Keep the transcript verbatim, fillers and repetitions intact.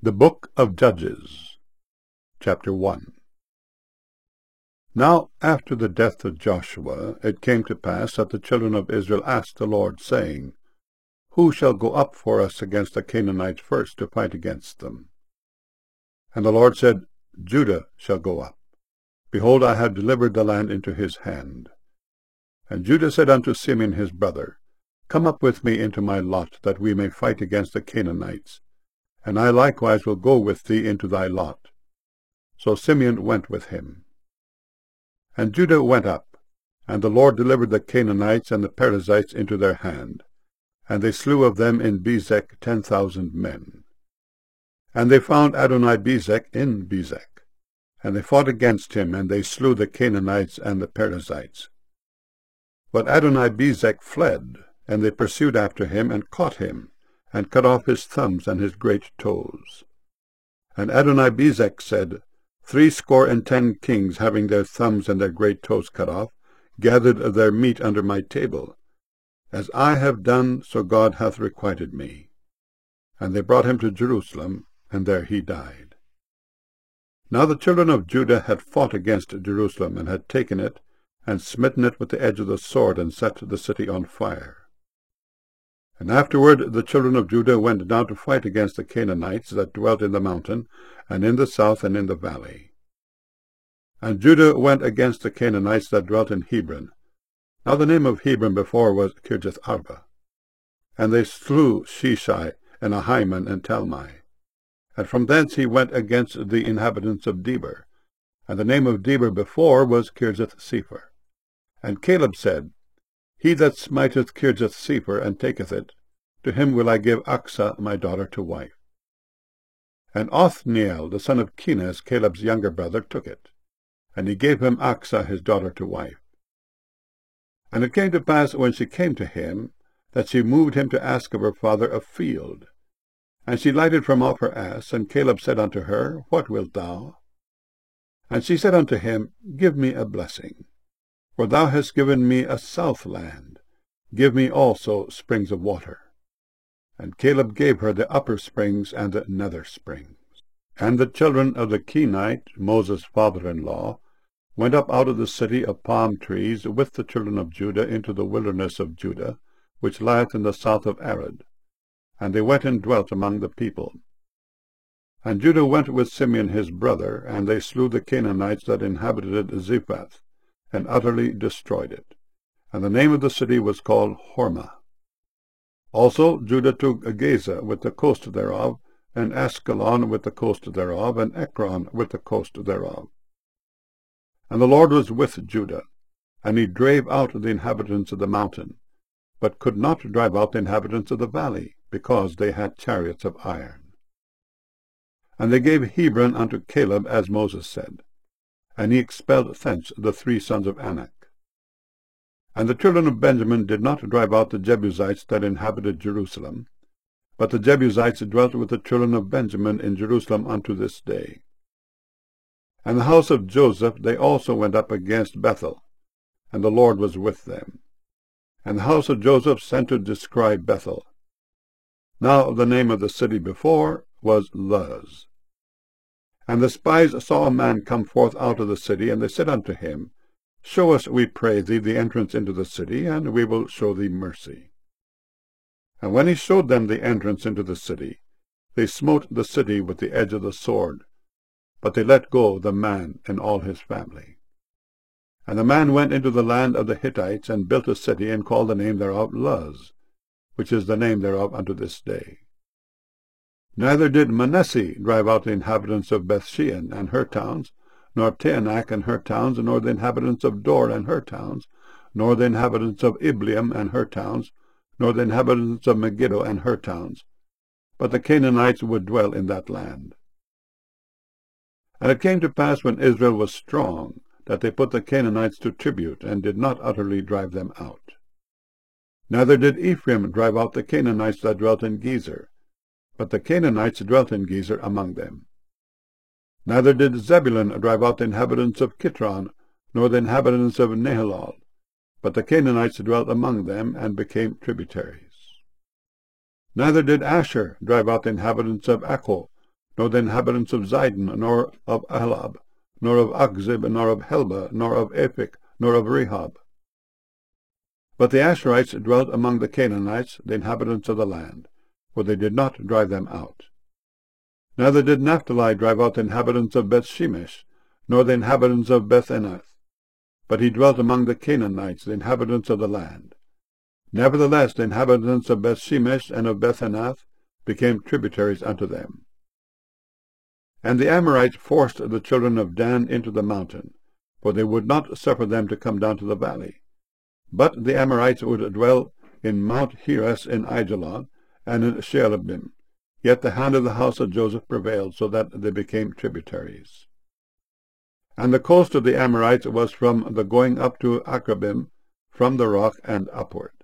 The Book of Judges, Chapter one. Now after the death of Joshua, it came to pass that the children of Israel asked the Lord, saying, Who shall go up for us against the Canaanites first to fight against them? And the Lord said, Judah shall go up. Behold, I have delivered the land into his hand. And Judah said unto Simeon his brother, Come up with me into my lot, that we may fight against the Canaanites. And I likewise will go with thee into thy lot. So Simeon went with him. And Judah went up, and the Lord delivered the Canaanites and the Perizzites into their hand, and they slew of them in Bezek ten thousand men. And they found Adonibezek in Bezek, and they fought against him, and they slew the Canaanites and the Perizzites. But Adonibezek fled, and they pursued after him, and caught him, and cut off his thumbs and his great toes. And Adonibezek said, Threescore and ten kings, having their thumbs and their great toes cut off, gathered their meat under my table. As I have done, so God hath requited me. And they brought him to Jerusalem, and there he died. Now the children of Judah had fought against Jerusalem, and had taken it, and smitten it with the edge of the sword, and set the city on fire. And afterward the children of Judah went down to fight against the Canaanites that dwelt in the mountain, and in the south, and in the valley. And Judah went against the Canaanites that dwelt in Hebron. Now the name of Hebron before was Kirjath-arba. And they slew Sheshai, and Ahiman, and Talmai. And from thence he went against the inhabitants of Debir. And the name of Debir before was Kirjath-sepher. And Caleb said, He that smiteth Kirjath-sepher, and taketh it, to him will I give Achsah my daughter to wife. And Othniel, the son of Kenaz, Caleb's younger brother, took it, and he gave him Achsah his daughter to wife. And it came to pass, when she came to him, that she moved him to ask of her father a field. And she lighted from off her ass, and Caleb said unto her, What wilt thou? And she said unto him, Give me a blessing. For thou hast given me a south land. Give me also springs of water. And Caleb gave her the upper springs and the nether springs. And the children of the Kenite, Moses' father-in-law, went up out of the city of palm trees with the children of Judah into the wilderness of Judah, which lieth in the south of Arad. And they went and dwelt among the people. And Judah went with Simeon his brother, and they slew the Canaanites that inhabited Zephath, and utterly destroyed it. And the name of the city was called Hormah. Also Judah took Gaza with the coast thereof, and Askelon with the coast thereof, and Ekron with the coast thereof. And the Lord was with Judah, and he drave out the inhabitants of the mountain, but could not drive out the inhabitants of the valley, because they had chariots of iron. And they gave Hebron unto Caleb, as Moses said, and he expelled thence the three sons of Anak. And the children of Benjamin did not drive out the Jebusites that inhabited Jerusalem, but the Jebusites dwelt with the children of Benjamin in Jerusalem unto this day. And the house of Joseph they also went up against Bethel, and the Lord was with them. And the house of Joseph sent to describe Bethel. Now the name of the city before was Luz. And the spies saw a man come forth out of the city, and they said unto him, Show us, we pray thee, the entrance into the city, and we will show thee mercy. And when he showed them the entrance into the city, they smote the city with the edge of the sword, but they let go the man and all his family. And the man went into the land of the Hittites, and built a city, and called the name thereof Luz, which is the name thereof unto this day. Neither did Manasseh drive out the inhabitants of Bethshean and her towns, nor Taanach and her towns, nor the inhabitants of Dor and her towns, nor the inhabitants of Ibleam and her towns, nor the inhabitants of Megiddo and her towns. But the Canaanites would dwell in that land. And it came to pass, when Israel was strong, that they put the Canaanites to tribute, and did not utterly drive them out. Neither did Ephraim drive out the Canaanites that dwelt in Gezer, but the Canaanites dwelt in Gezer among them. Neither did Zebulun drive out the inhabitants of Kitron, nor the inhabitants of Nahalol, but the Canaanites dwelt among them, and became tributaries. Neither did Asher drive out the inhabitants of Accho, nor the inhabitants of Zidon, nor of Ahlab, nor of Achzib, nor of Helba, nor of Aphik, nor of Rehob. But the Asherites dwelt among the Canaanites, the inhabitants of the land, for they did not drive them out. Neither did Naphtali drive out the inhabitants of Bethshemesh, nor the inhabitants of Bethanath, but he dwelt among the Canaanites, the inhabitants of the land. Nevertheless, the inhabitants of Bethshemesh and of Bethanath became tributaries unto them. And the Amorites forced the children of Dan into the mountain, for they would not suffer them to come down to the valley. But the Amorites would dwell in Mount Heres in Aijalon, and in Shealabim. Yet the hand of the house of Joseph prevailed, so that they became tributaries. And the coast of the Amorites was from the going up to Akrabim, from the rock and upward.